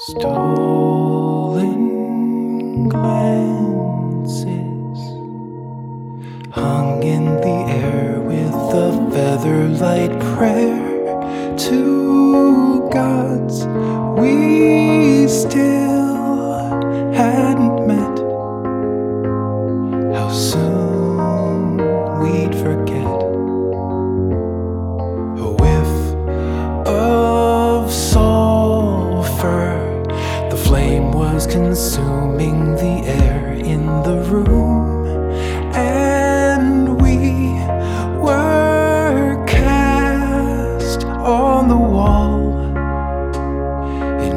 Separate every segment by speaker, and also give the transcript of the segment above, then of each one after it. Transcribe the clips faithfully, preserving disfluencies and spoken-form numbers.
Speaker 1: Stolen glances hung in the air with a feather-light prayer to gods we still hadn't met. How soon we'd forget. A whiff of sulfur, the flame was consuming the air in the room, and we were cast on the wall in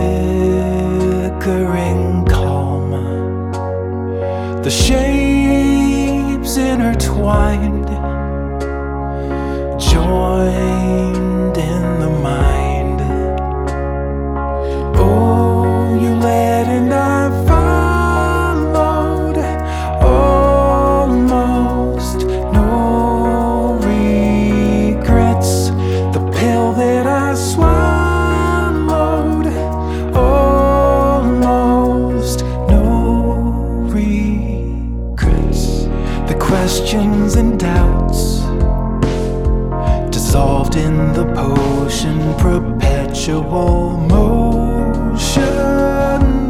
Speaker 1: flickering calm. The shapes intertwined, joined in the mind. Oh, you led and I followed, almost no regrets. The pill that I swallowed, almost no regrets. The questions and doubts dissolved in the potion, perpetual motion.